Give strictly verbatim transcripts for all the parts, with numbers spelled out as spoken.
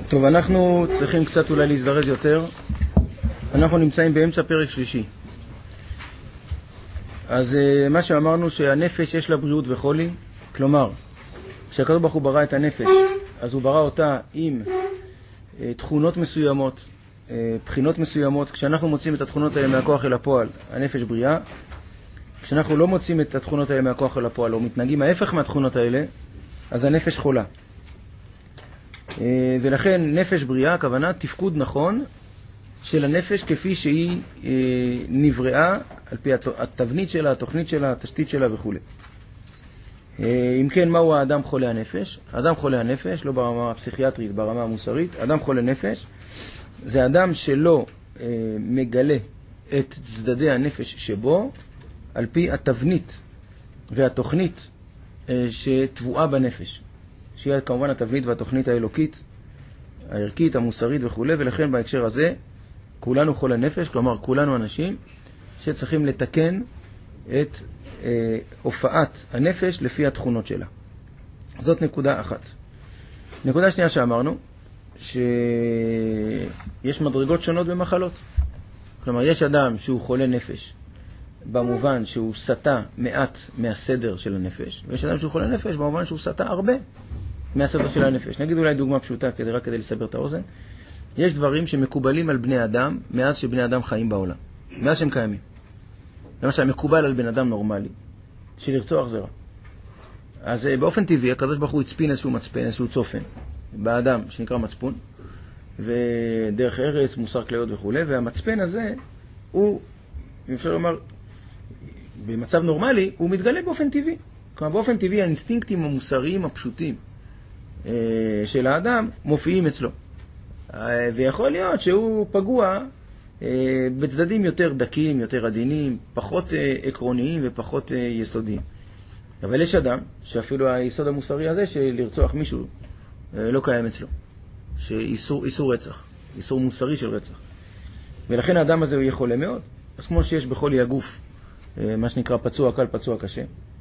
טוב, אנחנו צריכים קצת אולי להזדרז יותר. אנחנו נמצאים באמצע פרק שלישי. אז מה שאמרנו שהנפש יש לה בריאות וחולי, כלומר, כשהקדוש ברוך הוא ברא את הנפש, אז הוא ברא אותה עם תכונות מסוימות, בחינות מסוימות. כשאנחנו מוצאים את התכונות האלה מהכוח אל הפועל, הנפש בריאה. כשאנחנו לא מוצאים את התכונות האלה מהכוח אל הפועל, או מתנהגים ההפך מהתכונות האלה, אז הנפש חולה. ולכן נפש בריאה, הכוונה תפקוד נכון של הנפש כפי שהיא נבראה על פי התבנית שלה, התוכנית שלה, התשתית שלה וכו'. אם כן, מהו האדם חולה הנפש? האדם חולה הנפש, לא ברמה הפסיכיאטרית, ברמה המוסרית. האדם חולה נפש זה אדם שלא מגלה את צדדי הנפש שבו על פי התבנית והתוכנית שטבועה בנפש, שהיא כמובן התבנית והתוכנית האלוקית, הערכית, המוסרית וכו'. ולכן בהקשר הזה כולנו חולי נפש, כלומר כולנו אנשים שצריכים לתקן את אה, הופעת הנפש לפי התכונות שלה. זאת נקודה אחת. נקודה שנייה שאמרנו, שיש מדרגות שונות במחלות. כלומר, יש אדם שהוא חולה נפש במובן שהוא סטה מעט מהסדר של הנפש, ויש אדם שהוא חולה נפש במובן שהוא סטה הרבה מהסדר של הנפש. נגיד אולי דוגמה פשוטה כדי רק כדי לסבר את האוזן. יש דברים שמקובלים על בני אדם מאז שבני אדם חיים בעולם, מאז שהם קיימים. למשל, מקובל על בן אדם נורמלי של לרצוח זרע. אז באופן טבעי הקדוש ברוך הוא הצפין איזשהו מצפן, איזשהו צופן באדם שנקרא מצפון, ודרך ארץ, מוסר כליות וכו'. והמצפן הזה הוא, אפשר לומר, במצב נורמלי הוא מתגלה באופן טבעי. כלומר, באופן טבעי האינסטינקטים המוסריים הפשוטים של האדם מופיעים אצלו. ויכול להיות שהוא פגוע בצדדים יותר דקים, יותר עדינים, פחות עקרוניים ופחות יסודיים. אבל יש אדם שאפילו היסוד המוסרי הזה של לרצוח מישהו לא קיים אצלו. שאיסור, איסור רצח, איסור מוסרי של רצח. ולכן האדם הזה הוא יהיה חולה מאוד. אז כמו שיש בכל יהיה הגוף, מה שנקרא פצוע קל, פצוע קשה,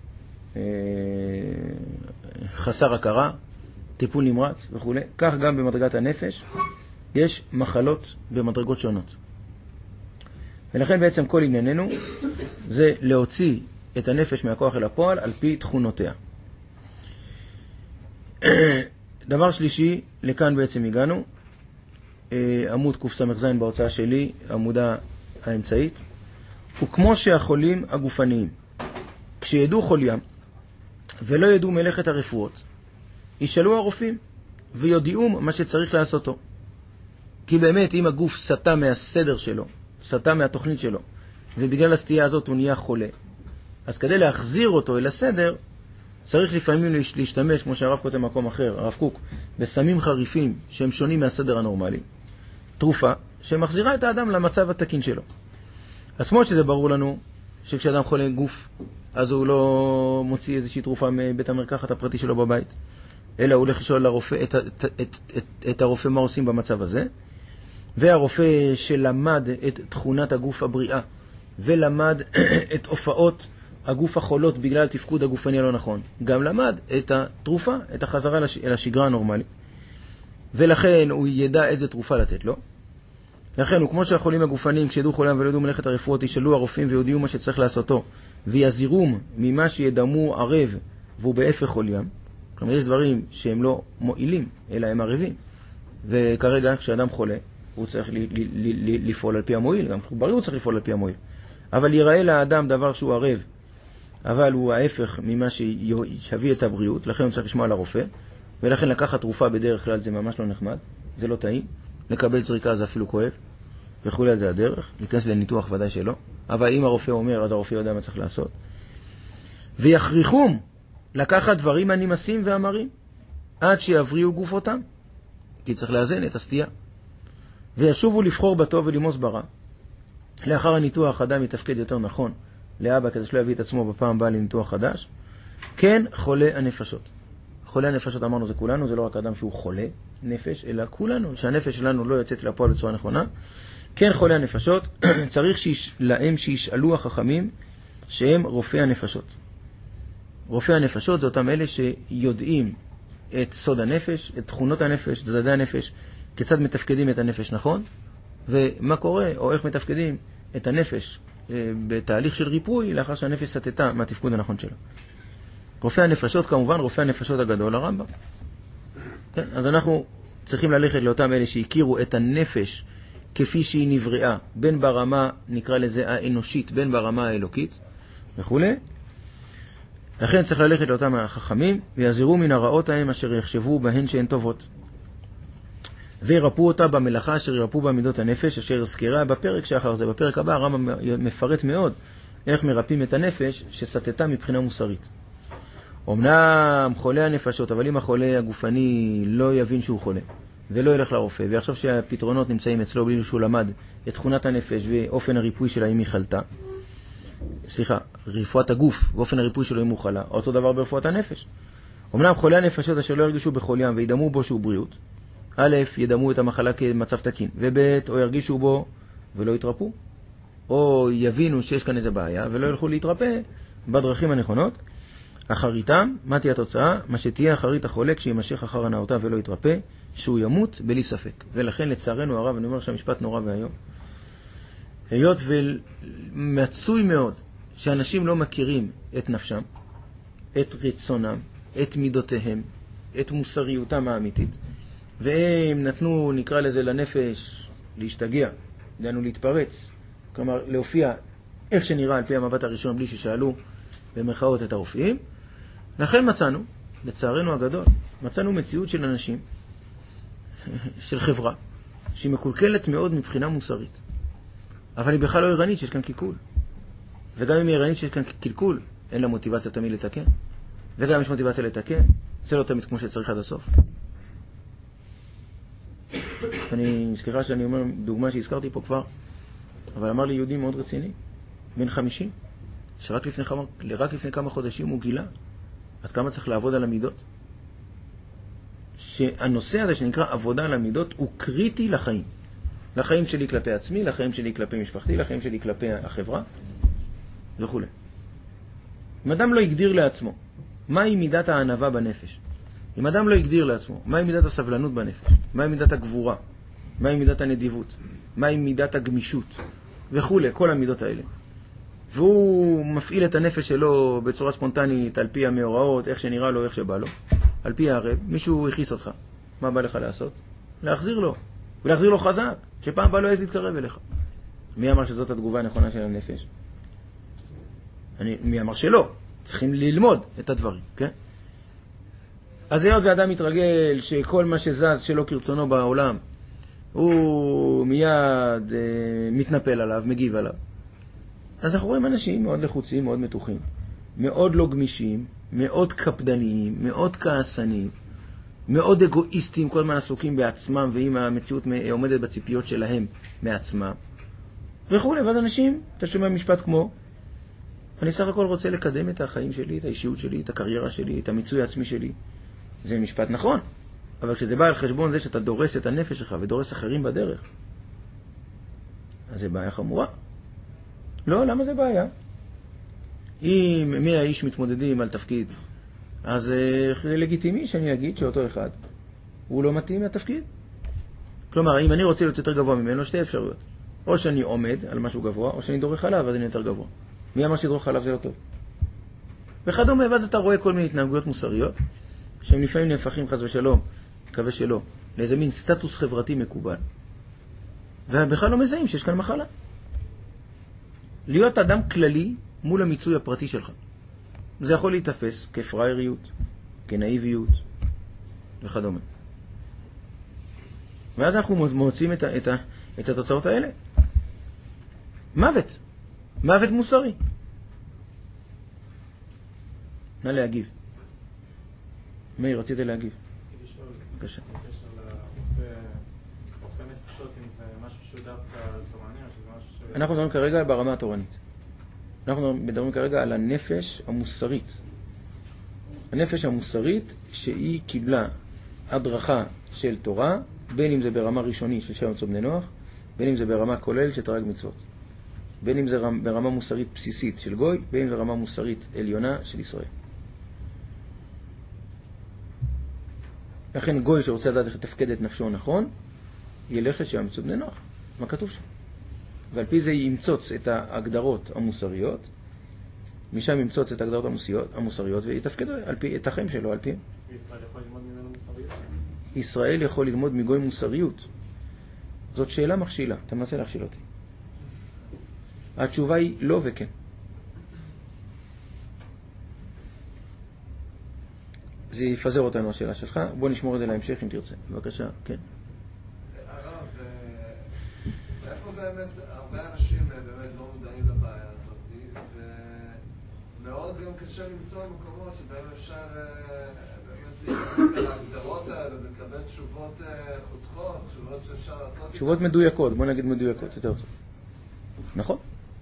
חסר הכרה, טיפול נמרץ וכו'. כך גם במדרגת הנפש יש מחלות במדרגות שונות. ולכן בעצם כל ענייננו זה להוציא את הנפש מהכוח אל הפועל על פי תכונותיה. דבר שלישי, לכאן בעצם הגענו, עמוד קס"ז בהוצאה שלי, עמודה האמצעית. וכמו שהחולים הגופניים, כשידעו חוליים ולא ידעו מלאכת הרפואות, ישאלו הרופאים ויודיעו מה שצריך לעשותו. כי באמת אם הגוף סטה מהסדר שלו, סטה מהתוכנית שלו, ובגלל הסטייה הזאת הוא נהיה חולה, אז כדי להחזיר אותו אל הסדר, צריך לפעמים להשתמש, כמו שהרב כותב מקום אחר, הרב קוק, בסמים חריפים שהם שונים מהסדר הנורמלי, תרופה שמחזירה את האדם למצב התקין שלו. אז כמו שזה ברור לנו שכשאדם חולה גוף, אז הוא לא מוציא איזושהי תרופה מבית המרקחת הפרטי שלו בבית, אלא הוא הולך לשאול לרופא, את, את, את, את, את הרופא מה עושים במצב הזה, והרופא שלמד את תכונת הגוף הבריאה, ולמד את הופעות הגוף החולות בגלל תפקוד הגופני הלא נכון, גם למד את התרופה, את החזרה אל השגרה הנורמלית. ולכן הוא ידע איזה תרופה לתת לו. לכן הוא כמו שהחולים הגופניים, כשידעו חולים ולא ידעו מלאכת הרפואות, ישאלו הרופאים ויודיעו מה שצריך לעשותו, ויזירום ממה שידמו ערב והוא בהפך חולים. כלומר, יש דברים שהם לא מועילים, אלא הם ערבים. וכרגע, כשאדם חולה, הוא צריך ל- ל- ל- לפעול על פי המועיל, גם בריא הוא צריך לפעול על פי המועיל. אבל יראה לאדם דבר שהוא ערב, אבל הוא ההפך ממה שיביא את הבריאות, לכן הוא צריך לשמוע לרופא, ולכן לקחת תרופה בדרך כלל זה ממש לא נחמד, זה לא טעים, לקבל זריקה זה אפילו כואב, וכולי על זה הדרך, להיכנס לניתוח ודאי שלא, אבל אם הרופא אומר, אז הרופא יודע מה צריך לעשות. ויכריחום לקחת דברים הנמסים ואמרים, עד שיבריאו גופותם, כי צריך לאזן את הסטייה. וישובו לבחור בטוב ולמוס ברע. לאחר הניתוח אדם יתפקד יותר נכון לאבא, כדי שלא יביא את עצמו בפעם הבאה לניתוח חדש. כן, חולה הנפשות. חולה הנפשות אמרנו זה כולנו, זה לא רק אדם שהוא חולה נפש, אלא כולנו, שהנפש שלנו לא יוצאת לפועל בצורה נכונה. כן, חולה הנפשות, צריך שיש, להם שישאלו החכמים שהם רופאי הנפשות. רופאי הנפשות זה אותם אלה שיודעים את סוד הנפש, את תכונות הנפש, צדדי הנפש, כיצד מתפקדים את הנפש נכון, ומה קורה, או איך מתפקדים את הנפש בתהליך של ריפוי, לאחר שהנפש סטתה מהתפקוד הנכון שלה. רופא הנפשות, כמובן, רופא הנפשות הגדול, הרמב"ם. כן, אז אנחנו צריכים ללכת לאותם אלה שהכירו את הנפש כפי שהיא נבראה, בין ברמה, נקרא לזה, האנושית, בין ברמה האלוקית, וכו'. לכן צריך ללכת לאותם החכמים, ויעזרו מן הרעות ההם אשר יחשבו בהן שהן טובות. וירפאו אותה במלאכה אשר ירפאו בה מידות הנפש, אשר הזכירה בפרק שאחר זה. בפרק הבא הרמב"ם מפרט מאוד איך מרפאים את הנפש שסטתה מבחינה מוסרית. אמנם חולה הנפשות, אבל אם החולה הגופני לא יבין שהוא חולה, ולא ילך לרופא, ויחשוב שהפתרונות נמצאים אצלו בלי שהוא למד את תכונת הנפש ואופן הריפוי שלה אם היא חלתה, סליחה, רפואת הגוף ואופן הריפוי שלו אם הוא חלה, אותו דבר ברפואת הנפש. אמנם חולה הנפשות אשר לא ירגישו בכל ים וידמו בו שהוא בריאות, א', ידמו את המחלה כמצב תקין, וב', או ירגישו בו ולא יתרפו, או יבינו שיש כאן איזה בעיה ולא ילכו להתרפא בדרכים הנכונות. אחריתם, מה תהיה התוצאה? מה שתהיה אחרית החולה כשימשך אחר הנאותיו ולא יתרפא, שהוא ימות בלי ספק. ולכן לצערנו הרב, אני אומר שהמשפט נורא והיום, היות ומצוי מאוד שאנשים לא מכירים את נפשם, את רצונם, את מידותיהם, את מוסריותם האמיתית, והם נתנו, נקרא לזה, לנפש להשתגע, דהיינו להתפרץ, כלומר להופיע איך שנראה על פי המבט הראשון בלי ששאלו במרכאות את הרופאים. לכן מצאנו, לצערנו הגדול, מצאנו מציאות של אנשים, של חברה, שהיא מקולקלת מאוד מבחינה מוסרית. אבל היא בכלל לא ערנית שיש כאן קלקול. וגם אם היא ערנית שיש כאן קלקול, אין לה מוטיבציה תמיד לתקן. וגם יש מוטיבציה לתקן, זה לא תמיד כמו שצריך עד הסוף. אני, סליחה שאני אומר דוגמה שהזכרתי פה כבר, אבל אמר לי יהודי מאוד רציני, בן חמישים, שרק לפני כמה, רק לפני כמה חודשים הוא גילה עד כמה צריך לעבוד על המידות. שהנושא הזה שנקרא עבודה על המידות הוא קריטי לחיים. לחיים שלי כלפי עצמי, לחיים שלי כלפי משפחתי, לחיים שלי כלפי החברה וכו'. אם אדם לא יגדיר לעצמו מהי מידת הענווה בנפש, אם אדם לא יגדיר לעצמו מהי מידת הסבלנות בנפש, מהי מידת הגבורה, מהי מידת הנדיבות, מהי מידת הגמישות וכו', כל המידות האלה, והוא מפעיל את הנפש שלו בצורה ספונטנית על פי המאורעות, איך שנראה לו, איך שבא לו, על פי הערב, מישהו הכיס אותך, מה בא לך לעשות? להחזיר לו, ולהחזיר לו חזק, שפעם בא לו איזה להתקרב אליך. מי אמר שזאת התגובה הנכונה של הנפש? אני, מי אמר שלא? צריכים ללמוד את הדברים, כן? אז היות ואדם מתרגל שכל מה שזז שלא כרצונו בעולם, הוא מיד אה, מתנפל עליו, מגיב עליו. אז אנחנו רואים אנשים מאוד לחוצים, מאוד מתוחים, מאוד לא גמישים, מאוד קפדניים, מאוד כעסניים, מאוד אגואיסטים, כל הזמן עסוקים בעצמם, ואם המציאות עומדת בציפיות שלהם מעצמם, וכו'. ואז אנשים, אתה שומע משפט כמו, אני סך הכל רוצה לקדם את החיים שלי, את האישיות שלי, את הקריירה שלי, את המיצוי העצמי שלי. זה משפט נכון, אבל כשזה בא על חשבון זה שאתה דורס את הנפש שלך ודורס אחרים בדרך, אז זה בעיה חמורה. לא, למה זה בעיה? אם מי האיש מתמודדים על תפקיד, אז זה לגיטימי שאני אגיד שאותו אחד הוא לא מתאים לתפקיד. כלומר, אם אני רוצה להיות יותר גבוה ממנו, שתי אפשרויות. או שאני עומד על משהו גבוה, או שאני דורך עליו, אז אני יותר גבוה. מי אמר שדורך עליו זה לא טוב? וכדומה, ואז אתה רואה כל מיני התנהגויות מוסריות, שהם לפעמים נהפכים חס ושלום, מקווה שלא, לאיזה מין סטטוס חברתי מקובל. ובכלל לא מזהים שיש כאן מחלה. להיות אדם כללי מול המיצוי הפרטי שלך. זה יכול להתאפס כפרייריות, כנאיביות וכדומה. ואז אנחנו מוצאים את, ה, את, ה, את התוצאות האלה. מוות. מוות מוסרי. נא להגיב. מאיר, רצית להגיב. בבקשה. אנחנו מדברים כרגע ברמה התורנית. אנחנו מדברים כרגע על הנפש המוסרית. הנפש המוסרית שהיא קיבלה הדרכה של תורה, בין אם זה ברמה ראשונית של שם מצוא בני נוח, בין אם זה ברמה כולל של תרי"ג מצוות. בין אם זה ברמה מוסרית בסיסית של גוי, בין אם זה ברמה מוסרית עליונה של ישראל. לכן גוי שרוצה לדעת איך לתפקד את נפשו נכון, ילך לשם ימצאו בני נוח. מה כתוב שם? ועל פי זה ימצוץ את ההגדרות המוסריות, משם ימצוץ את ההגדרות המוסריות, המוסריות ויתפקד על פי, את החיים שלו על פי. ישראל יכול ללמוד ממנו מוסריות? ישראל יכול ללמוד מגוי מוסריות. זאת שאלה מכשילה. אתה מנסה להכשיל אותי. התשובה היא לא וכן. זה יפזר אותנו השאלה שלך. בוא נשמור את זה להמשך אם תרצה. בבקשה, כן. הרב, איפה באמת הרבה אנשים באמת לא מודעים לבעיה הזאת, ומאוד גם קשה למצוא מקומות שבהם אפשר באמת להתקבל על ההגדרות האלה ולקבל תשובות חותכות, תשובות שאפשר לעשות. תשובות מדויקות, בוא נגיד מדויקות, יותר טוב. נכון?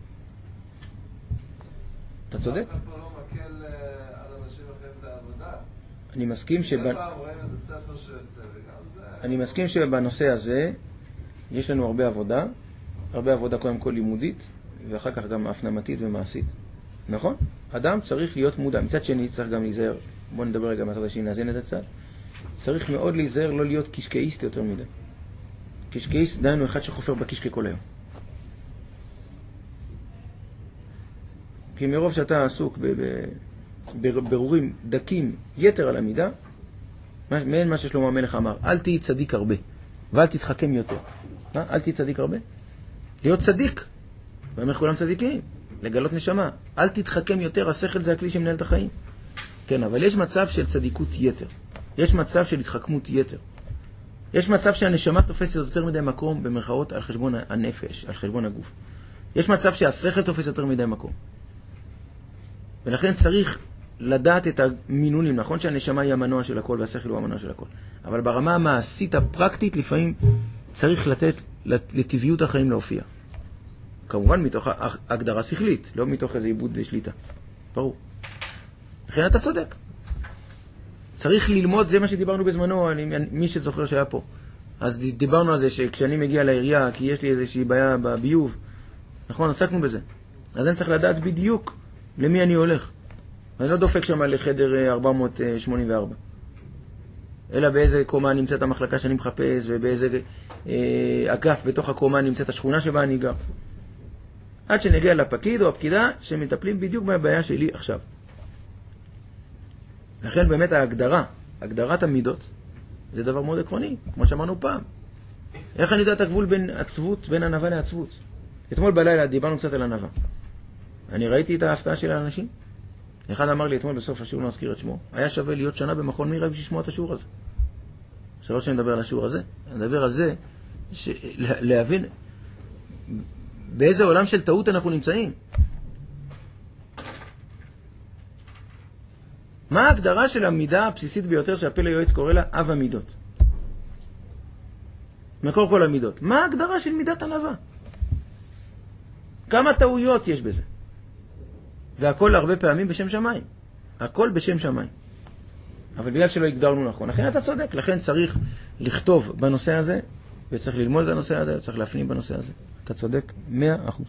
אתה צודק? אף אחד פה לא מקל על אנשים אחרים את העבודה. אני מסכים שב... כל פעם רואים איזה ספר שיוצא, וגם זה... אני מסכים שבנושא הזה יש לנו הרבה עבודה, הרבה עבודה קודם כל לימודית, ואחר כך גם הפנמתית ומעשית. נכון? אדם צריך להיות מודע. מצד שני צריך גם להיזהר, בוא נדבר רגע מהצד השני, נאזן את הצד. צריך מאוד להיזהר לא להיות קשקאיסט יותר מדי. קשקאיסט, דיינו אחד שחופר בקשקי כל היום. כי מרוב שאתה עסוק בבירורים דקים יתר על המידה, מעין מה ששלמה המלך אמר, אל תהי צדיק הרבה, ואל תתחכם יותר. מה? אל תהי צדיק הרבה. להיות צדיק, ואומר כולם צדיקים, לגלות נשמה. אל תתחכם יותר, השכל זה הכלי שמנהל את החיים. כן, אבל יש מצב של צדיקות יתר. יש מצב של התחכמות יתר. יש מצב שהנשמה תופסת יותר מדי מקום, במרכאות, על חשבון הנפש, על חשבון הגוף. יש מצב שהשכל תופס יותר מדי מקום. ולכן צריך לדעת את המינונים. נכון שהנשמה היא המנוע של הכל והשכל הוא המנוע של הכל. אבל ברמה המעשית הפרקטית לפעמים צריך לתת לטבעיות החיים להופיע. כמובן מתוך הגדרה שכלית, לא מתוך איזה עיבוד שליטה. ברור. לכן אתה צודק. צריך ללמוד, זה מה שדיברנו בזמנו, אני, מי שזוכר שהיה פה. אז דיברנו על זה שכשאני מגיע לעירייה, כי יש לי איזושהי בעיה בביוב, נכון, עסקנו בזה. אז אני צריך לדעת בדיוק למי אני הולך. אני לא דופק שם לחדר ארבע מאות שמונים וארבע. אלא באיזה קומה נמצאת המחלקה שאני מחפש, ובאיזה אה, אגף בתוך הקומה נמצאת השכונה שבה אני גר. עד שנגיע לפקיד או הפקידה שמטפלים בדיוק בבעיה שלי עכשיו. לכן באמת ההגדרה, הגדרת המידות, זה דבר מאוד עקרוני, כמו שאמרנו פעם. איך אני יודע את הגבול בין עצבות, בין ענווה לעצבות? אתמול בלילה דיברנו קצת על ענווה. אני ראיתי את ההפתעה של האנשים. אחד אמר לי אתמול בסוף השיעור, לא אזכיר את שמו, היה שווה להיות שנה במכון מירה בשביל לשמוע את השיעור הזה. שלא שאני מדבר על השיעור הזה, אני מדבר על זה, ש... להבין באיזה עולם של טעות אנחנו נמצאים. מה ההגדרה של המידה הבסיסית ביותר שהפלא יועץ קורא לה אב המידות? מקור כל המידות. מה ההגדרה של מידת ענווה? כמה טעויות יש בזה? והכל הרבה פעמים בשם שמיים. הכל בשם שמיים. אבל בגלל שלא הגדרנו נכון. לכן אתה צודק. לכן צריך לכתוב בנושא הזה, וצריך ללמוד בנושא הזה, וצריך להפנים בנושא הזה. אתה צודק מאה אחוז.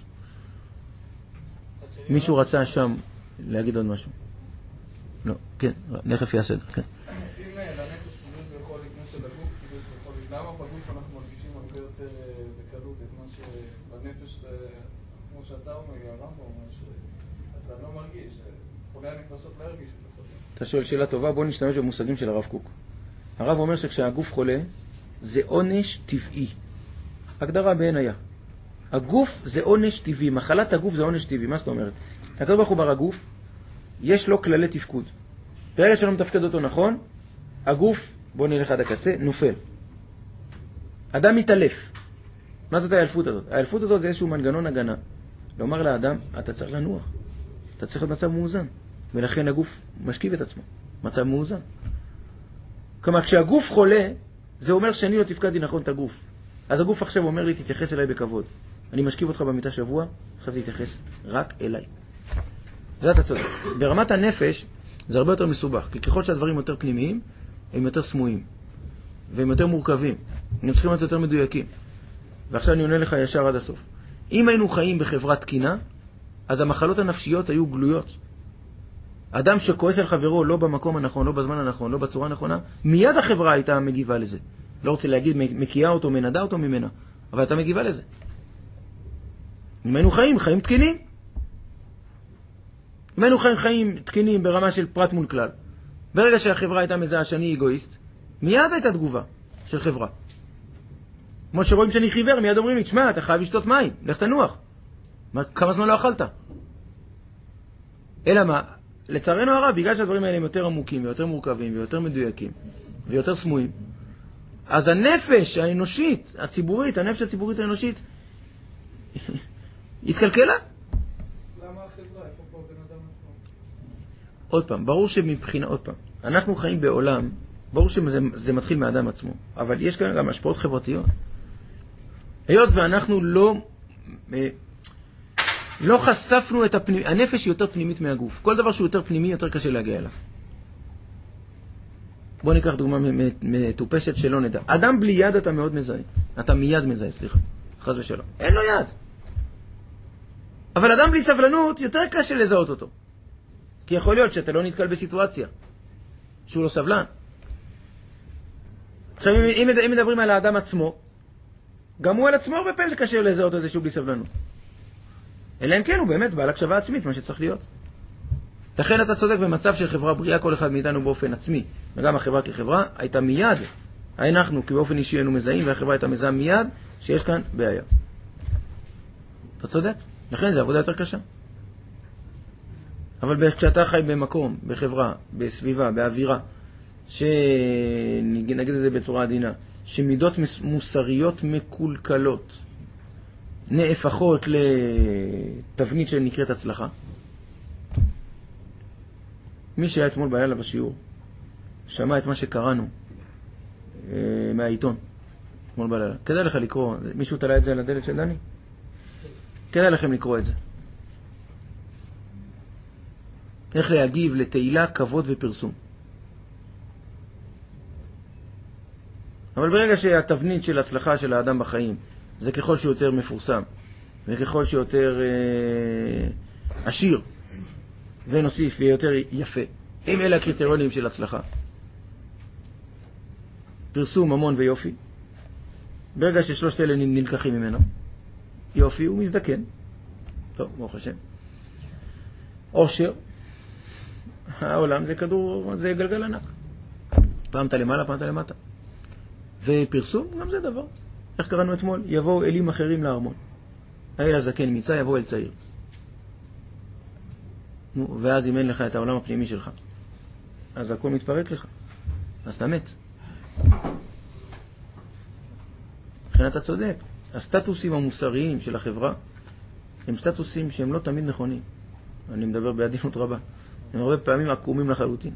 מישהו רצה שם להגיד עוד משהו? לא, כן, נחף יעשה, כן. אם לנפש קידות ויכול כמו של הגוף, קידות ויכול, למה בגוף אנחנו מרגישים הרבה יותר בקלות את מה שבנפש, כמו שאתה אומר, הרמב"ם אומר, שאתה לא מרגיש, חולי הנפשות לא הרגישו. אתה שואל שאלה טובה, בוא נשתמש במושגים של הרב קוק. הרב אומר שכשהגוף חולה, זה עונש טבעי. הגדרה בעין היה. הגוף זה עונש טבעי, מחלת הגוף זה עונש טבעי, מה זאת אומרת? הקדוש ברוך הוא ברא הגוף, יש לו כללי תפקוד. ברגע שלא מתפקד אותו נכון, הגוף, בוא נלך עד הקצה, נופל. אדם מתעלף. מה זאת האלפות הזאת? האלפות הזאת זה איזשהו מנגנון הגנה. לומר לאדם, אתה צריך לנוח. אתה צריך להיות מצב מאוזן. ולכן הגוף משכיב את עצמו. מצב מאוזן. כלומר, כשהגוף חולה, זה אומר שאני לא תפקדתי נכון את הגוף. אז הגוף עכשיו אומר לי, תתייחס אליי בכבוד. אני משכיב אותך במיטה שבוע, עכשיו תתייחס רק אליי. זה אתה צודק. ברמת הנפש זה הרבה יותר מסובך, כי ככל שהדברים יותר פנימיים, הם יותר סמויים, והם יותר מורכבים. הם צריכים להיות יותר מדויקים. ועכשיו אני עונה לך ישר עד הסוף. אם היינו חיים בחברת תקינה, אז המחלות הנפשיות היו גלויות. אדם שכועס על חברו לא במקום הנכון, לא בזמן הנכון, לא בצורה הנכונה, מיד החברה הייתה מגיבה לזה. לא רוצה להגיד מקיאה אותו, מנדה אותו ממנה, אבל אתה מגיבה לזה. אם היינו חיים, חיים תקינים. אם היינו חיים, חיים תקינים ברמה של פרט מול כלל. ברגע שהחברה הייתה מזהה שאני אגואיסט, מיד הייתה תגובה של חברה. כמו שרואים שאני חיוור, מיד אומרים לי, תשמע, אתה חייב לשתות מים, לך תנוח. מה, כמה זמן לא אכלת? אלא מה? לצערנו הרב, בגלל שהדברים האלה הם יותר עמוקים ויותר מורכבים ויותר מדויקים ויותר סמויים, אז הנפש האנושית, הציבורית, הנפש הציבורית האנושית, התקלקלה. למה החברה? איפה פה בן אדם עצמו? עוד פעם, ברור שמבחינה, עוד פעם, אנחנו חיים בעולם, ברור שזה זה מתחיל מהאדם עצמו, אבל יש כאן גם השפעות חברתיות. היות ואנחנו לא, לא חשפנו את הפנימי, הנפש היא יותר פנימית מהגוף. כל דבר שהוא יותר פנימי, יותר קשה להגיע אליו. בוא ניקח דוגמה מטופשת שלא נדע. אדם בלי יד אתה מאוד מזהה. אתה מיד מזהה, סליחה. חס ושלום. אין לו יד. אבל אדם בלי סבלנות, יותר קשה לזהות אותו. כי יכול להיות שאתה לא נתקל בסיטואציה שהוא לא סבלן. עכשיו, אם, אם מדברים על האדם עצמו, גם הוא על עצמו הרבה פעמים שקשה לזהות את זה שהוא בלי סבלנות. אלא אם כן הוא באמת בעל הקשבה עצמית, מה שצריך להיות. לכן אתה צודק, במצב של חברה בריאה, כל אחד מאיתנו באופן עצמי, וגם החברה כחברה, הייתה מיד, אנחנו באופן אישי היינו מזהים, והחברה הייתה מזהה מיד, שיש כאן בעיה. אתה צודק? לכן זה עבודה יותר קשה. אבל כשאתה חי במקום, בחברה, בסביבה, באווירה, שנגיד את זה בצורה עדינה, שמידות מוסריות מקולקלות, נהפכות לתבנית שנקראת הצלחה. מי שהיה אתמול בלילה בשיעור, שמע את מה שקראנו אה, מהעיתון, אתמול בלילה. כדאי לך לקרוא, מישהו תלה את זה על הדלת של דני? כדאי לכם לקרוא את זה. איך להגיב לתהילה, כבוד ופרסום. אבל ברגע שהתבנית של הצלחה של האדם בחיים, זה ככל שיותר מפורסם, וככל שיותר אה, עשיר, ונוסיף ויותר יפה. אם אלה הקריטריונים של הצלחה. פרסום, ממון ויופי. ברגע ששלושת אלה נלקחים ממנו, יופי הוא מזדקן. טוב, ברוך השם. עושר, העולם זה כדור, זה גלגל ענק. פעם אתה למעלה, פעם אתה למטה. ופרסום, גם זה דבר. איך קראנו אתמול? יבואו אלים אחרים לארמון. האל הזקן מיצה, יבוא אל צעיר. נו, ואז אם אין לך את העולם הפנימי שלך, אז הכל מתפרק לך. אז אתה מת. לכן אתה צודק. הסטטוסים המוסריים של החברה הם סטטוסים שהם לא תמיד נכונים. אני מדבר בעדינות רבה. הם הרבה פעמים עקומים לחלוטין.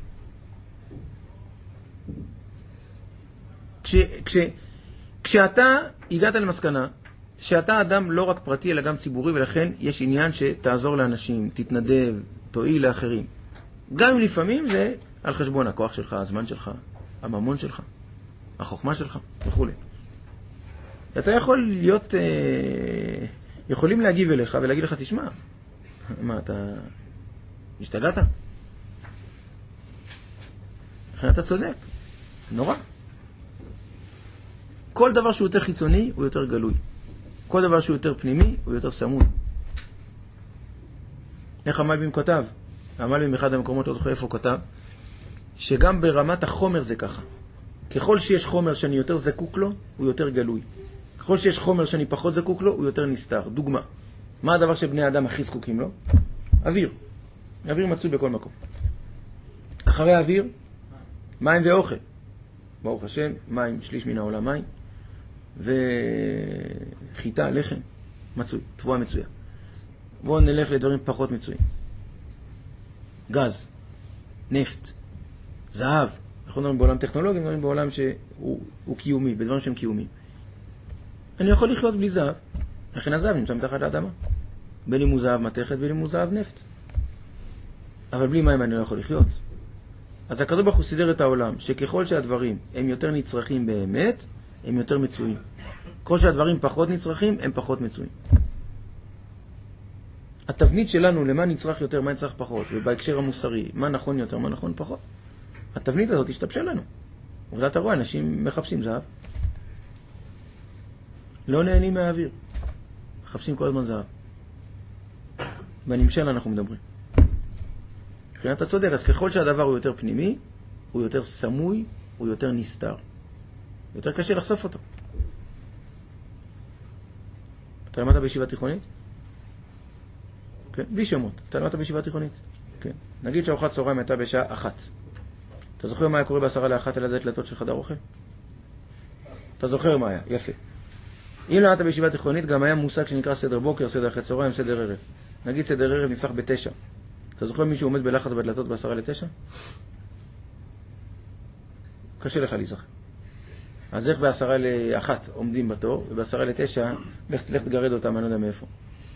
כש, כש, כשאתה הגעת למסקנה שאתה אדם לא רק פרטי אלא גם ציבורי, ולכן יש עניין שתעזור לאנשים, תתנדב, תועיל לאחרים. גם אם לפעמים זה על חשבון הכוח שלך, הזמן שלך, הממון שלך, החוכמה שלך וכו'. אתה יכול להיות, אה, יכולים להגיב אליך ולהגיד לך, תשמע, מה אתה השתגעת? לכן אתה צודק, נורא. כל דבר שהוא יותר חיצוני הוא יותר גלוי. כל דבר שהוא יותר פנימי הוא יותר סמוי. איך המלבים כותב? המלבים באחד המקומות, לא זוכר איפה הוא כותב, שגם ברמת החומר זה ככה. ככל שיש חומר שאני יותר זקוק לו, הוא יותר גלוי. ככל שיש חומר שאני פחות זקוק לו, הוא יותר נסתר. דוגמה. מה הדבר שבני האדם הכי זקוקים לו? אוויר. אוויר מצוי בכל מקום. אחרי האוויר, מים ואוכל. ברוך השם, מים, שליש מן העולם מים. וחיטה, לחם, מצוי, תבואה מצויה. בואו נלך לדברים פחות מצויים. גז, נפט, זהב. אנחנו מדברים בעולם טכנולוגי, מדברים בעולם שהוא הוא קיומי, בדברים שהם קיומיים. אני יכול לחיות בלי זהב. לכן הזהב נמצא מתחת לאדמה. בין אם הוא זהב מתכת, בין אם הוא זהב נפט. אבל בלי מים אני לא יכול לחיות. אז הקדוש ברוך הוא סידר את העולם, שככל שהדברים הם יותר נצרכים באמת, הם יותר מצויים. ככל שהדברים פחות נצרכים, הם פחות מצויים. התבנית שלנו למה נצרך יותר, מה נצרך פחות, ובהקשר המוסרי, מה נכון יותר, מה נכון פחות. התבנית הזאת תשתבשל לנו. עובדה אתה רואה, אנשים מחפשים זהב. לא נהנים מהאוויר. מחפשים כל הזמן זהב. בנמשל אנחנו מדברים. מבחינת אתה צודק, אז ככל שהדבר הוא יותר פנימי, הוא יותר סמוי, הוא יותר נסתר. יותר קשה לחשוף אותו. אתה למדת בישיבה תיכונית? כן, בלי שמות. אתה למדת בישיבה תיכונית? כן. נגיד שארוחת צהריים הייתה בשעה אחת. אתה זוכר מה היה קורה בעשרה לאחת על ידי דלתות של חדר אוכל? אתה זוכר מה היה? יפה. אם למדת בישיבה תיכונית, גם היה מושג שנקרא סדר בוקר, סדר אחרי צהריים, סדר ערב. נגיד סדר ערב נפתח בתשע. אתה זוכר מישהו עומד בלחץ בדלתות בעשרה לתשע? קשה לך להיזכר. אז איך בעשרה לאחת עומדים בתור, ובעשרה לתשע, לך, לך תגרד אותם, אני לא יודע מאיפה.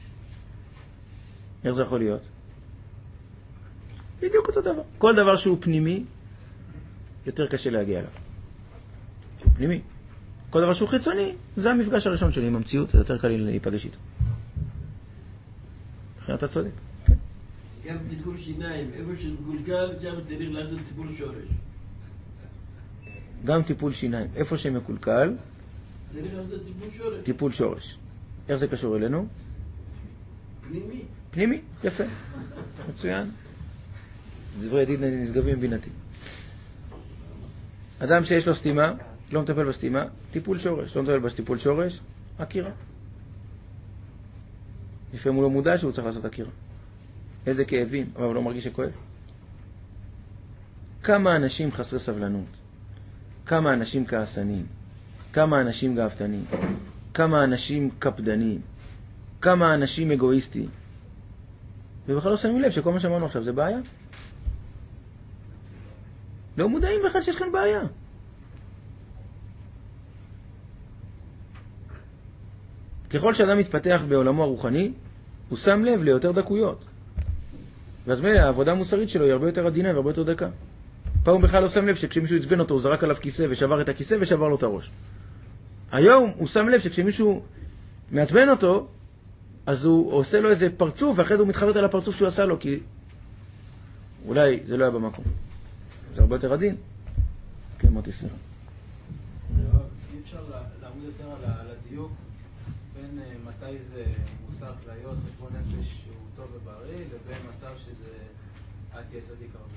איך זה יכול להיות? בדיוק אותו דבר. כל דבר שהוא פנימי, יותר קשה להגיע אליו. שהוא פנימי. כל דבר שהוא חיצוני, זה המפגש הראשון שלי עם המציאות, זה יותר קל לי להיפגש איתו. לכן אתה צודק. כן. גם טיפול שיניים, איפה שמקולקל, שם צריך לעשות טיפול שורש. גם טיפול שיניים, איפה שמקולקל, צריך לעשות טיפול שורש. טיפול שורש. איך זה קשור אלינו? פנימי. פנימי, יפה. מצוין. דברי ידיד נשגבים מבינתי. אדם שיש לו סתימה, לא מטפל בסתימה, טיפול שורש. לא מטפל בטיפול שורש, עקירה. לפעמים הוא לא מודע שהוא צריך לעשות עקירה. איזה כאבים, אבל הוא לא מרגיש שכואב. כמה אנשים חסרי סבלנות, כמה אנשים כעסנים, כמה אנשים גאוותנים, כמה אנשים קפדנים, כמה אנשים אגואיסטים. ובכלל לא שמים לב שכל מה שאמרנו עכשיו זה בעיה. לא מודעים בכלל שיש כאן בעיה. ככל שאדם מתפתח בעולמו הרוחני, הוא שם לב ליותר דקויות. ואז מלא, העבודה המוסרית שלו היא הרבה יותר עדינה והרבה יותר דקה. פעם הוא בכלל לא שם לב שכשמישהו יצבן אותו, הוא זרק עליו כיסא ושבר את הכיסא ושבר לו את הראש. היום הוא שם לב שכשמישהו מעצבן אותו, אז הוא עושה לו איזה פרצוף, ואחרי זה הוא מתחרט על הפרצוף שהוא עשה לו, כי אולי זה לא היה במקום. זה הרבה יותר עדין. כן, מוטי, סליחה. אי אפשר לעמוד יותר על הדיוק בין מתי זה מוסר כליות, חשבון נפש שהוא טוב ובריא, לבין מצב שזה עד תהיה צדיק הרבה.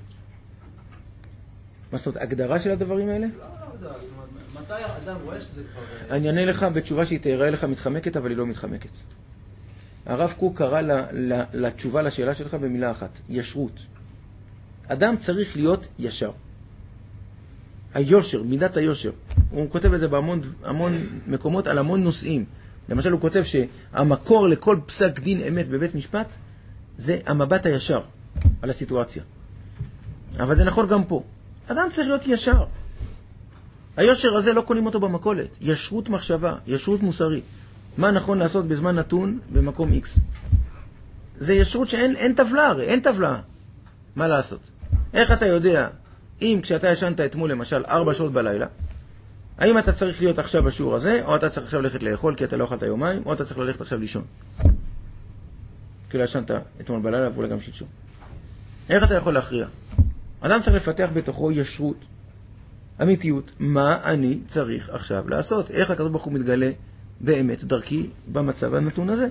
מה זאת אומרת, הגדרה של הדברים האלה? לא, לא יודע, זאת אומרת, מתי אדם רואה שזה כבר... אני אענה לך בתשובה שהיא תראה לך מתחמקת, אבל היא לא מתחמקת. הרב קוק קרא ל, ל, לתשובה לשאלה שלך במילה אחת, ישרות. אדם צריך להיות ישר. היושר, מידת היושר. הוא כותב את זה בהמון המון מקומות על המון נושאים. למשל הוא כותב שהמקור לכל פסק דין אמת בבית משפט זה המבט הישר על הסיטואציה. אבל זה נכון גם פה. אדם צריך להיות ישר. היושר הזה לא קונים אותו במקולת. ישרות מחשבה, ישרות מוסרית. מה נכון לעשות בזמן נתון במקום X. זה ישרות שאין אין טבלה, הרי, אין טבלה. מה לעשות? איך אתה יודע, אם כשאתה ישנת אתמול למשל ארבע שעות בלילה, האם אתה צריך להיות עכשיו בשיעור הזה, או אתה צריך עכשיו ללכת לאכול כי אתה לא אכלת יומיים, או אתה צריך ללכת עכשיו לישון. כי לא ישנת אתמול בלילה ואולי גם שלשום. איך אתה יכול להכריע? אדם צריך לפתח בתוכו ישרות, אמיתיות, מה אני צריך עכשיו לעשות? איך הקדוש ברוך הוא מתגלה באמת דרכי במצב הנתון הזה?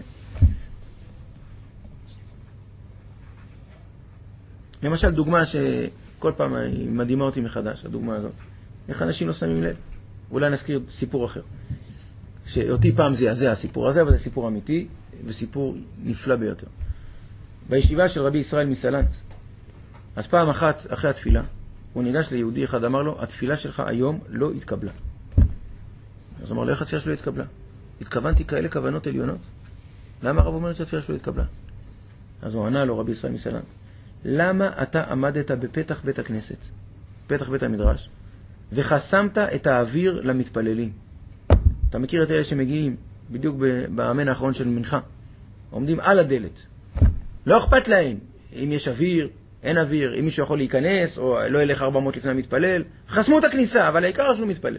למשל דוגמה שכל פעם היא מדהימה אותי מחדש, הדוגמה הזאת. איך אנשים לא שמים לב? אולי נזכיר סיפור אחר. שאותי פעם זה, זה הסיפור הזה, אבל זה סיפור אמיתי וסיפור נפלא ביותר. בישיבה של רבי ישראל מסלנט, אז פעם אחת אחרי התפילה, הוא ניגש ליהודי אחד, אמר לו, התפילה שלך היום לא התקבלה. אז אמר לו, איך התפילה שלו התקבלה? התכוונתי כאלה כוונות עליונות. למה הרב אומר שהתפילה שלו התקבלה? אז הוא ענה לו, רבי ישראל מסלנט, למה אתה עמדת בפתח בית הכנסת, פתח בית המדרש, וחסמת את האוויר למתפללים? אתה מכיר את אלה שמגיעים בדיוק באמן האחרון של מנחה, עומדים על הדלת, לא אכפת להם אם יש אוויר, אין אוויר, אם מישהו יכול להיכנס או לא ילך ארבע מאות לפני המתפלל, חסמו את הכניסה, אבל העיקר שהוא מתפלל.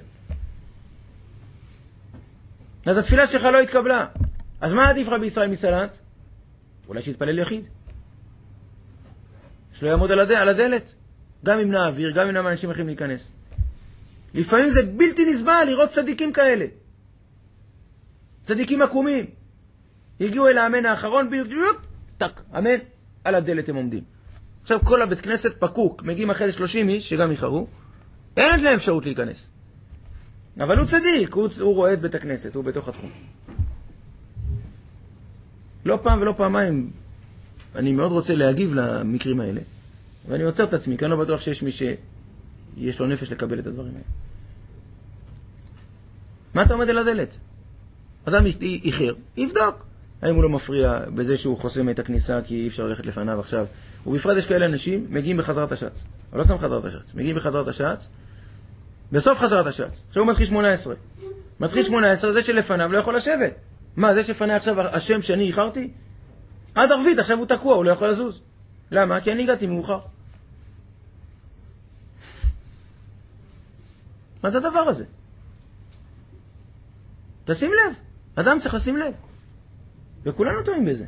אז התפילה שלך לא התקבלה. אז מה עדיף רבי ישראל מסלנט? אולי שיתפלל יחיד, שלא יעמוד על, הד... על הדלת, גם אם נע אוויר, גם אם נע אנשים יכולים להיכנס. לפעמים זה בלתי נסבל לראות צדיקים כאלה. צדיקים עקומים. הגיעו אל האמן האחרון, בדיוק, טק, אמן, על הדלת הם עומדים. עכשיו כל הבית כנסת פקוק, מגיעים אחרי זה שלושים איש שגם יחרו, אין להם אפשרות להיכנס. אבל הוא צדיק, הוא, הוא רואה את בית הכנסת, הוא בתוך התחום. לא פעם ולא פעמיים, אני מאוד רוצה להגיב למקרים האלה, ואני עוצר את עצמי, כי אני לא בטוח שיש מי שיש לו נפש לקבל את הדברים האלה. מה אתה עומד על הדלת? אדם איחר, יבדוק. האם הוא לא מפריע בזה שהוא חוסם את הכניסה כי אי אפשר ללכת לפניו עכשיו. ובפרט יש כאלה אנשים, מגיעים בחזרת השץ. אבל לא סתם חזרת השץ, מגיעים בחזרת השץ, בסוף חזרת השץ. עכשיו הוא מתחיל שמונה עשרה. מתחיל שמונה עשרה, זה שלפניו לא יכול לשבת. מה, זה שלפני עכשיו השם שאני איחרתי? עד ערבית, עכשיו הוא תקוע, הוא לא יכול לזוז. למה? כי אני הגעתי מאוחר. מה זה הדבר הזה? תשים לב. אדם צריך לשים לב. וכולנו טועים בזה.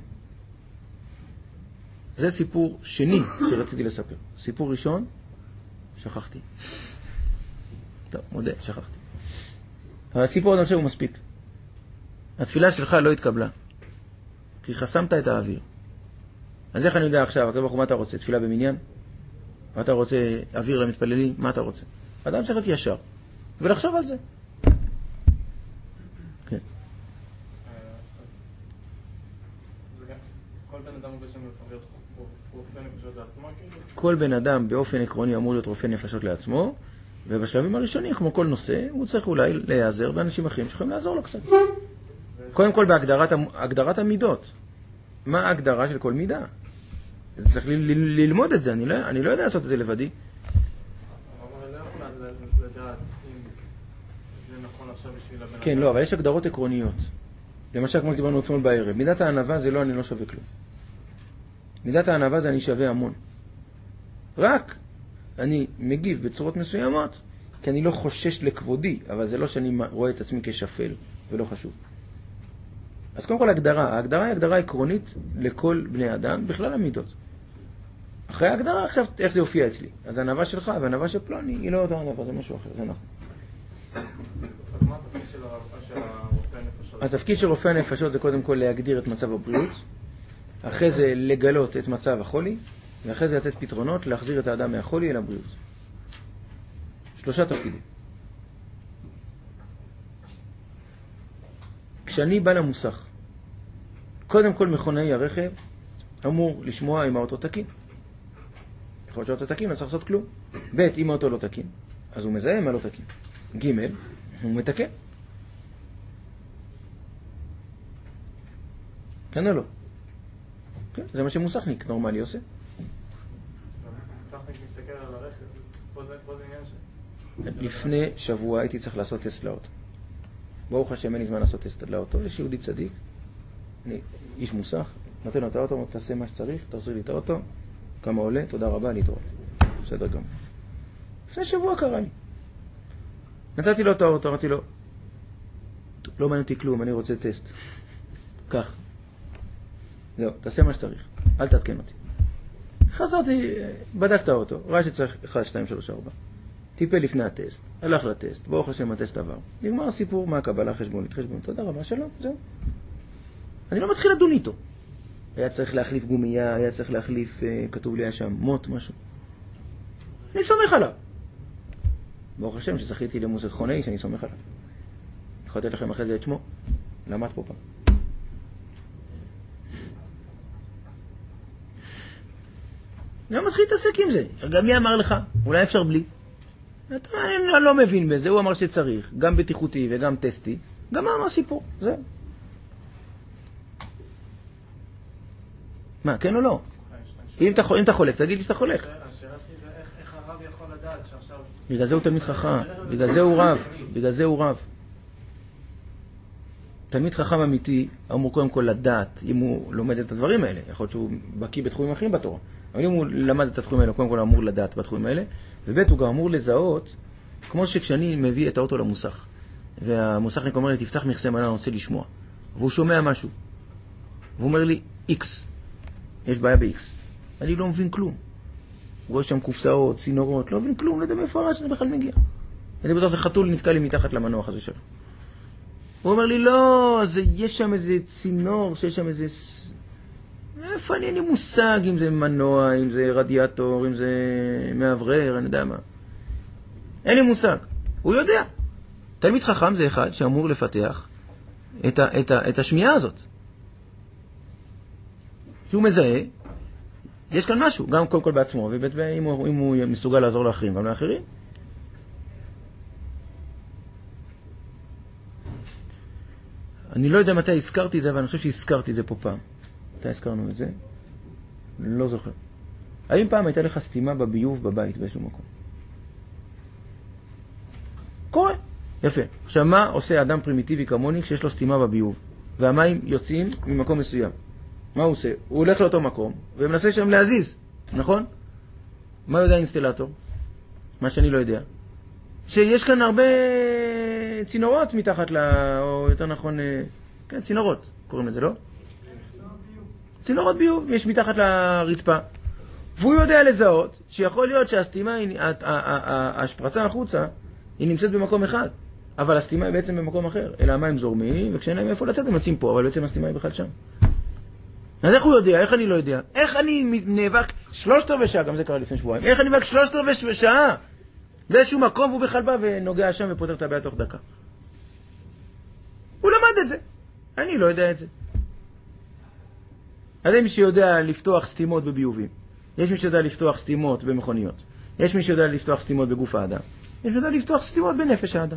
זה סיפור שני שרציתי לספר. סיפור ראשון, שכחתי. טוב, מודה, שכחתי. אבל הסיפור אני חושב הוא מספיק. התפילה שלך לא התקבלה. כי חסמת את האוויר. אז איך אני יודע עכשיו, הקדוש ברוך הוא, מה אתה רוצה? תפילה במניין? מה אתה רוצה? אוויר למתפללים? מה אתה רוצה? אדם צריך להיות ישר. ולחשוב על זה. כן. כל בן אדם בעצם צריך להיות רופא נפשות לעצמו? כל בן אדם באופן עקרוני אמור להיות רופא נפשות לעצמו, ובשלבים הראשונים, כמו כל נושא, הוא צריך אולי להיעזר באנשים אחרים שיכולים לעזור לו קצת. קודם כל בהגדרת הגדרת המידות. מה ההגדרה של כל מידה? צריך ללמוד את זה, אני לא, אני לא יודע לעשות את זה לבדי. אבל לא יכול לדעת אם זה נכון עכשיו בשביל הבן אדם. כן, לא, אבל יש הגדרות עקרוניות. למשל, כמו שדיברנו אתמול בערב, מידת הענווה זה לא אני לא שווה כלום. מידת הענווה זה אני שווה המון. רק אני מגיב בצורות מסוימות, כי אני לא חושש לכבודי, אבל זה לא שאני רואה את עצמי כשפל ולא חשוב. אז קודם כל הגדרה, ההגדרה היא הגדרה עקרונית לכל בני אדם, בכלל המידות. אחרי ההגדרה, עכשיו איך זה יופיע אצלי. אז הענווה שלך והענווה של פלוני היא לא אותה ענווה, זה משהו אחר, זה נכון. אז מה התפקיד של הרופא הנפשות? התפקיד של רופא הנפשות זה קודם כל להגדיר את מצב הבריאות, אחרי זה לגלות את מצב החולי, ואחרי זה לתת פתרונות להחזיר את האדם מהחולי אל הבריאות. שלושה תפקידים. כשאני בא למוסך, קודם כל מכונאי הרכב אמור לשמוע אם האוטו תקין. יכול להיות שהאוטו תקין, אז צריך לעשות כלום. ב' אם האוטו לא תקין, אז הוא מזהה מה לא תקין. ג' הוא מתקן. כן או לא? כן, זה מה שמוסכניק נורמלי עושה. מוסכניק מסתכל על הרכב, פה זה עניין ש... לפני שבוע הייתי צריך לעשות טסט לאוטו. ברוך השם, אין לי זמן לעשות טסט לאוטו. יש יהודי צדיק, אני איש מוסך, נותן לו את האוטו, תעשה מה שצריך, תחזיר לי את האוטו, כמה עולה, תודה רבה, להתראות. בסדר גם. לפני שבוע קרה לי. נתתי לו את האוטו, אמרתי לו, לא מעניין אותי כלום, אני רוצה טסט. כך. זהו, תעשה מה שצריך, אל תעדכן אותי. חזרתי, בדק את האוטו, ראה שצריך אחת, שתיים, שלוש, ארבע. טיפל לפני הטסט, הלך לטסט, ברוך השם הטסט עבר. נגמר הסיפור, מה הקבלה, חשבונית, חשבונית, תודה רבה, שלום, זהו. אני לא מתחיל לדון איתו. היה צריך להחליף גומייה, היה צריך להחליף, כתוב לי היה שם מוט, משהו. אני סומך עליו. ברוך השם שזכיתי למוסך חונאי שאני סומך עליו. יכול לתת לכם אחרי זה את שמו, למד פה פעם. אני מתחיל להתעסק עם זה. גם מי אמר לך? אולי אפשר בלי. אתה, אני לא מבין בזה, הוא אמר שצריך, גם בטיחותי וגם טסטי, גם מה הסיפור, זהו. מה, כן או לא? אם אתה חולק, תגיד לי שאתה חולק. השאלה שלי זה איך הרב יכול לדעת שעכשיו... בגלל זה הוא תלמיד חכם, בגלל זה הוא רב, בגלל זה הוא רב. תלמיד חכם אמיתי אמור קודם כל לדעת אם הוא לומד את הדברים האלה. יכול להיות שהוא בקיא בתחומים אחרים בתורה. אבל אם הוא למד את התחומים האלה, קודם כל אמור לדעת בתחומים האלה. ובית הוא גם אמור לזהות, כמו שכשאני מביא את האוטו למוסך, והמוסכניק אומר לי, תפתח מכסה מנה, אני רוצה לשמוע. והוא שומע משהו. והוא אומר לי, X. יש בעיה ב-X. אני לא מבין כלום. הוא רואה שם קופסאות, צינורות, לא מבין כלום, לא יודע מאיפה הרעש שזה בכלל מגיע. הייתי בטוח, זה חתול נתקע לי מתחת למנוע הזה שלו. הוא אומר לי, לא, זה, יש שם איזה צינור, שיש שם איזה... איפה אני, אין לי מושג אם זה מנוע, אם זה רדיאטור, אם זה מעברר, אני יודע מה. אין לי מושג. הוא יודע. תלמיד חכם זה אחד שאמור לפתח את, ה, את, ה, את השמיעה הזאת. שהוא מזהה, יש כאן משהו, גם קודם כל בעצמו, ואם הוא, אם הוא מסוגל לעזור לאחרים, גם לאחרים. אני לא יודע מתי הזכרתי את זה, אבל אני חושב שהזכרתי את זה פה פעם. מתי הזכרנו את זה? לא זוכר. האם פעם הייתה לך סתימה בביוב בבית באיזשהו מקום? קורה. יפה. עכשיו, מה עושה אדם פרימיטיבי כמוני כשיש לו סתימה בביוב, והמים יוצאים ממקום מסוים? מה הוא עושה? הוא הולך לאותו מקום, ומנסה שם להזיז, נכון? מה יודע האינסטלטור? מה שאני לא יודע. שיש כאן הרבה צינורות מתחת ל... או יותר נכון, כן, צינורות, קוראים לזה, לא? צינורות ביוב, יש מתחת לרצפה. והוא יודע לזהות שיכול להיות שהסתימה, השפרצה החוצה, היא נמצאת במקום אחד, אבל הסתימה היא בעצם במקום אחר. אלא המים זורמים, וכשאין להם איפה לצאת הם יוצאים פה, אבל בעצם הסתימה היא בכלל שם. אז איך הוא יודע? איך אני לא יודע? איך אני נאבק שלושת רבעי שעה, גם זה קרה לפני שבועיים, איך אני נאבק שלושת רבעי שעה? באיזשהו מקום והוא בכלל בא ונוגע שם ופותר את הבעיה תוך דקה. הוא למד את זה. אני לא יודע את זה. אז יש מי שיודע לפתוח סתימות בביובים. יש מי שיודע לפתוח סתימות במכוניות. יש מי שיודע לפתוח סתימות בגוף האדם. יש מי שיודע לפתוח סתימות בנפש האדם.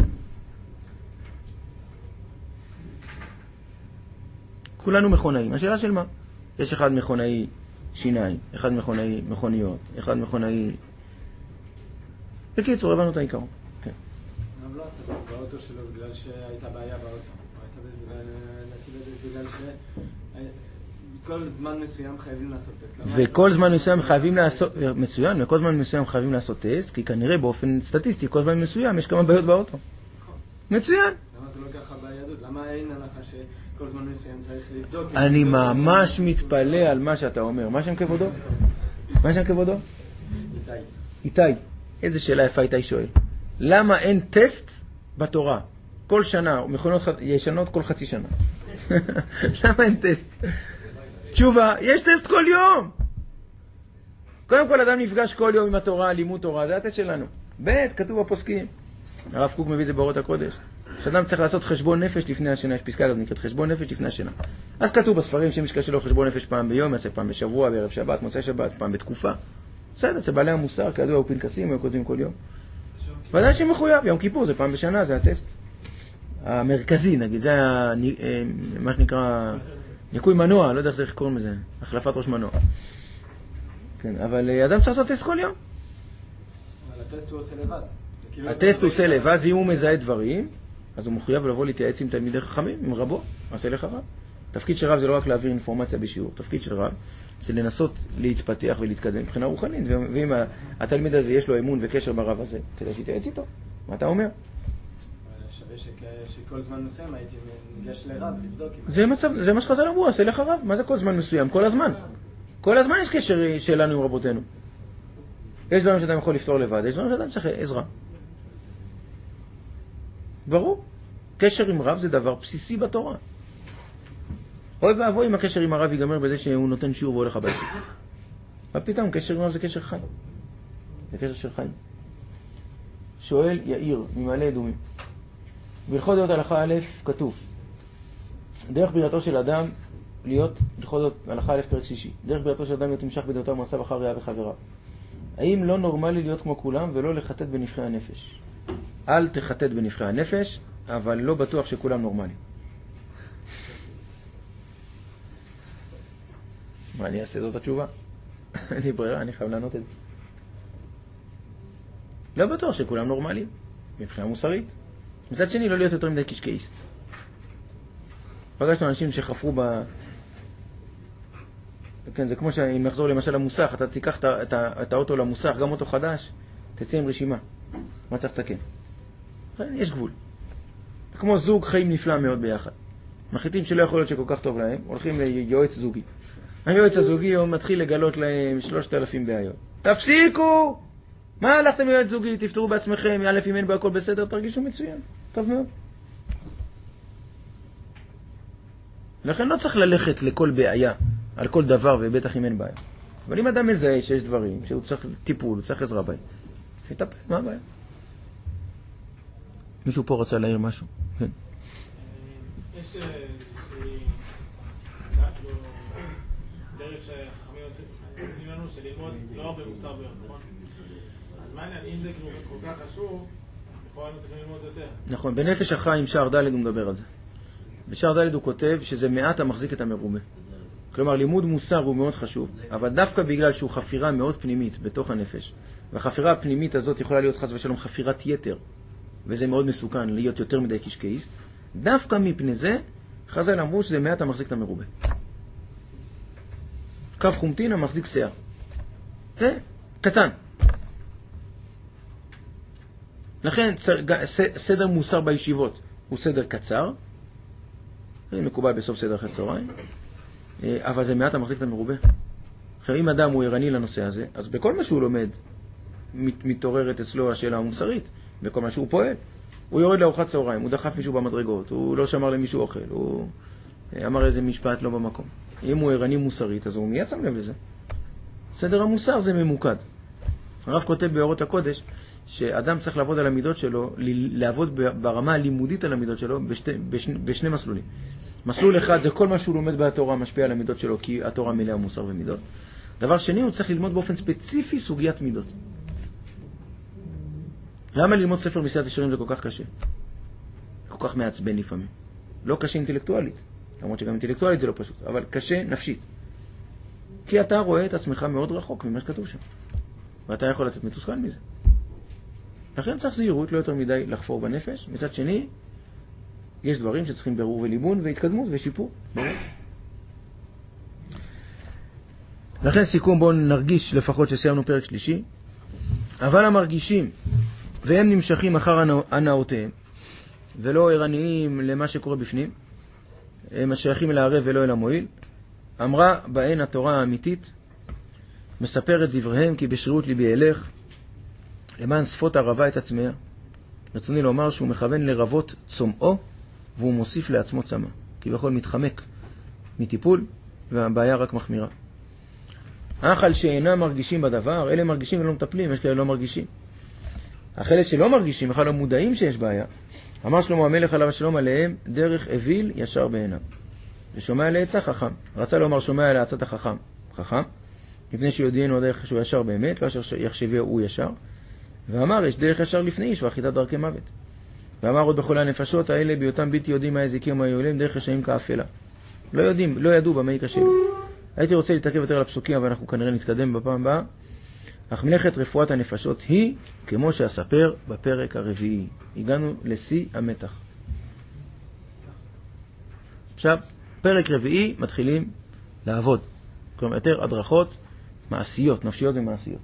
כולנו מכונאים. השאלה של מה? יש אחד מכונאי שיניים, אחד מכונאי מכוניות, אחד מכונאי... בקיצור, הבנו את העיקרון. כן. אבל לא עשה את זה באוטו שלו בגלל שהייתה בעיה באוטו. הוא עשה את זה בגלל שכל זמן מסוים חייבים לעשות טסט. וכל זמן מסוים חייבים לעשות... מצוין, וכל זמן מסוים חייבים לעשות טסט, כי כנראה באופן סטטיסטי, כל זמן מסוים יש כמה בעיות באוטו. מצוין. למה זה לא ככה ביהדות? למה אין הלכה שכל זמן מסוים צריך לבדוק? אני ממש מתפלא על מה שאתה אומר. מה שם כבודו? מה שם כבודו? איתי. איתי. איזה שאלה יפה איתי שואל. למה אין טסט בתורה? כל שנה, מכונות ישנות כל חצי שנה. למה אין טסט? תשובה, יש טסט כל יום. קודם כל אדם נפגש כל יום עם התורה, לימוד תורה, זה הטסט שלנו. ב' כתוב בפוסקים. הרב קוק מביא את זה באורות הקודש. שאדם צריך לעשות חשבון נפש לפני השינה, יש פסקה הזאת נקראת חשבון נפש לפני השינה. אז כתוב בספרים שמי שקשה לו חשבון נפש פעם ביום, יעשה פעם בשבוע, בערב שבת, מוצאי שבת, פעם בתקופה. בסדר, זה בעלי המוסר, כידוע, הוא פנקסים, הם כותבים כל יום. ודאי שמחויב, יום כיפור זה פעם בשנה, זה הטסט המרכזי, נגיד, זה מה שנקרא ניקוי מנוע, לא יודע איך קוראים לזה, החלפת ראש מנוע. כן, אבל אדם צריך לעשות טסט כל יום. אבל הטסט הוא עושה לבד. הטסט הוא עושה לבד, ואם הוא מזהה דברים, אז הוא מחויב לבוא להתייעץ עם תלמידי חכמים, עם רבו, עשה לך רב. תפקיד של רב זה לא רק להעביר אינפורמציה בשיעור, תפקיד של רב זה לנסות להתפתח ולהתקדם מבחינה רוחנית, ואם התלמיד הזה יש לו אמון וקשר ברב הזה, כדי שיתייעץ איתו. מה אתה אומר? שווה שכל זמן מסוים הייתי ניגש לרב, לבדוק. זה מצב, זה מה שחז"ל אמרו, עשה לך רב. מה זה כל זמן מסוים? כל הזמן. כל הזמן יש קשר שלנו עם רבותינו. יש דברים שאדם יכול לפתור לבד, יש דברים שאדם צריך עזרה. ברור. קשר עם רב זה דבר בסיסי בתורה. אוי ואבוי אם הקשר עם הרב ייגמר בזה שהוא נותן שיעור והולך הביתה. אבל פתאום קשר עם הרב זה קשר חי. זה קשר של חיים. שואל יאיר ממעלה אדומים. בהלכות דעות הלכה א' כתוב דרך בריאתו של אדם להיות, הלכות דעות הלכה א' פרק שישי, דרך בריאתו של אדם להיות נמשך בדעותיו ומעשיו אחר רעיו וחבריו. האם לא נורמלי להיות כמו כולם ולא לחטט בנבחי הנפש? אל תחטט בנבחי הנפש, אבל לא בטוח שכולם נורמלי. מה אני אעשה? זאת התשובה? אין לי ברירה, אני חייב לענות את זה. לא בטוח שכולם נורמליים, מבחינה מוסרית. מצד שני, לא להיות יותר מדי קשקעיסט. פגשנו אנשים שחפרו ב... כן, זה כמו שאם נחזור למשל למוסך, אתה תיקח את, ה... את האוטו למוסך, גם אוטו חדש, תצא עם רשימה. מה צריך לתקן? יש גבול. כמו זוג חיים נפלא מאוד ביחד. מחליטים שלא יכול להיות שכל כך טוב להם, הולכים ליועץ זוגי. היועץ הזוגי הוא מתחיל לגלות להם שלושת אלפים בעיות. תפסיקו! מה הלכתם להיות זוגי? תפתרו בעצמכם, א' אם אין בהכל בסדר, תרגישו מצוין. טוב מאוד. לכן לא צריך ללכת לכל בעיה, על כל דבר, ובטח אם אין בעיה. אבל אם אדם מזהה שיש דברים, שהוא צריך טיפול, הוא צריך עזרה בהם, שיטפל, מה הבעיה? מישהו פה רצה להעיר משהו? כן. יש דרך שחכמים נותנים לנו שללמוד לא הרבה מוסר ביום, נכון? אז מה העניין, אם זה כל כך חשוב, יכול לנו צריכים ללמוד יותר. נכון, בנפש החיים שער ד' הוא מדבר על זה. בשער ד' הוא כותב שזה מעט המחזיק את המרובה. כלומר, לימוד מוסר הוא מאוד חשוב, אבל דווקא בגלל שהוא חפירה מאוד פנימית בתוך הנפש, והחפירה הפנימית הזאת יכולה להיות חס ושלום חפירת יתר, וזה מאוד מסוכן להיות יותר מדי קשקעיסט, דווקא מפני זה חז"ל אמרו שזה מעט המחזיק את המרובה. קו חומטין המחזיק שיער. זה קטן. לכן סדר מוסר בישיבות הוא סדר קצר, זה מקובל בסוף סדר אחרי צהריים, אבל זה מעט המחזיק את המרובה. עכשיו, אם אדם הוא ערני לנושא הזה, אז בכל מה שהוא לומד מתעוררת אצלו השאלה המוסרית, בכל מה שהוא פועל. הוא יורד לארוחת צהריים, הוא דחף מישהו במדרגות, הוא לא שמר למישהו אוכל, הוא אמר איזה משפט לא במקום. אם הוא ערני מוסרית, אז הוא מיד שם לב לזה. סדר המוסר זה ממוקד. הרב כותב באורות הקודש, שאדם צריך לעבוד על המידות שלו, לעבוד ברמה הלימודית על המידות שלו, בשתי, בשני, בשני מסלולים. מסלול אחד זה כל מה שהוא לומד בתורה משפיע על המידות שלו, כי התורה מלאה מוסר ומידות. דבר שני, הוא צריך ללמוד באופן ספציפי סוגיית מידות. למה ללמוד ספר מסיעת ישרים זה כל כך קשה? כל כך מעצבן לפעמים. לא קשה אינטלקטואלית, למרות שגם אינטלקטואלית זה לא פשוט, אבל קשה נפשית. כי אתה רואה את עצמך מאוד רחוק ממה שכתוב שם. ואתה יכול לצאת מתוסכל מזה. לכן צריך זהירות, לא יותר מדי לחפור בנפש. מצד שני, יש דברים שצריכים ברור וליבון והתקדמות ושיפור. לכן סיכום, בואו נרגיש לפחות שסיימנו פרק שלישי. אבל המרגישים והם נמשכים אחר הנאותיהם ולא ערניים למה שקורה בפנים, הם השייכים אל הערב ולא אל המועיל, אמרה בהן התורה האמיתית, מספרת דבריהם כי בשרירות ליבי אלך למען שפות ערבה את עצמיה. רצוני לומר שהוא מכוון לרבות צומאו והוא מוסיף לעצמו צמא, כי בכל מתחמק מטיפול והבעיה רק מחמירה. האחל שאינם מרגישים בדבר, אלה מרגישים ולא מטפלים, יש כאלה לא מרגישים. האחלה שלא מרגישים, בכלל לא מודעים שיש בעיה. אמר שלמה המלך עליו השלום עליהם, דרך אוויל ישר בעיניו. ושומע לעצה חכם. רצה לומר שומע לעצת החכם. חכם, מפני שיודענו הדרך שהוא ישר באמת, לא יחשביה הוא ישר. ואמר, יש דרך ישר לפני איש, ואחיתת דרכי מוות. ואמר עוד בכל הנפשות האלה, בהיותם בלתי יודעים מה יזיקים ומה יעולים, דרך רשעים כאפלה. לא יודעים, לא ידעו במה יקשנו. הייתי רוצה להתעכב יותר על הפסוקים, אבל אנחנו כנראה נתקדם בפעם הבאה. אך מלאכת רפואת הנפשות היא, כמו שאספר בפרק הרביעי. הגענו לשיא המתח. עכשיו, פרק רביעי מתחילים לעבוד. כלומר, יותר הדרכות מעשיות, נפשיות ומעשיות.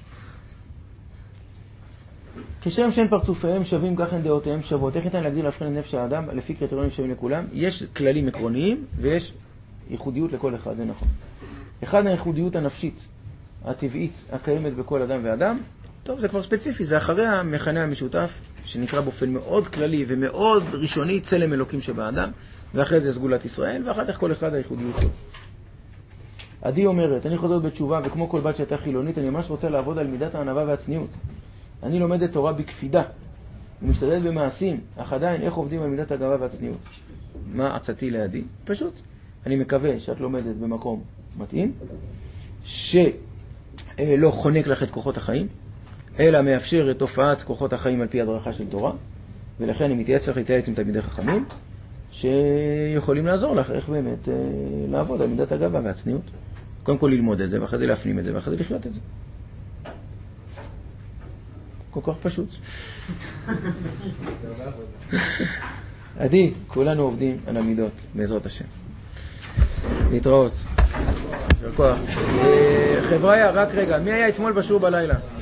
כשם שאין פרצופיהם שווים, כך אין דעותיהם שוות. איך ניתן להגדיל להבחין את נפש האדם לפי קריטריונים שווים לכולם? יש כללים עקרוניים ויש ייחודיות לכל אחד, זה נכון. אחד הייחודיות הנפשית הטבעית הקיימת בכל אדם ואדם, טוב, זה כבר ספציפי, זה אחרי המכנה המשותף שנקרא באופן מאוד כללי ומאוד ראשוני צלם אלוקים שבאדם, ואחרי זה סגולת ישראל, ואחר כך כל אחד הייחודיות שלו. עדי אומרת, אני חוזרת בתשובה, וכמו כל בת שהייתה חילונית, אני ממש רוצה לעבוד על מידת הענווה והצניעות. אני לומדת תורה בקפידה, ומשתדלת במעשים, אך עדיין איך עובדים על מידת הגאווה והצניעות? מה עצתי לעדי? פשוט. אני מקווה שאת לומדת במקום מתאים, שלא חונק לך את כוחות החיים, אלא מאפשר את תופעת כוחות החיים על פי הדרכה של תורה, ולכן אני מתייעץ לך להתייעץ עם תלמידי חכמים, שיכולים לעזור לך איך באמת לעבוד על מידת הגאווה והצניעות. קודם כל ללמוד את זה, ואחרי זה להפנים את זה, ואחרי זה לחיות את זה. כל כך פשוט. עדי, כולנו עובדים על המידות, בעזרת השם. להתראות. של כוח. חבריה, רק רגע, מי היה אתמול בשיעור בלילה?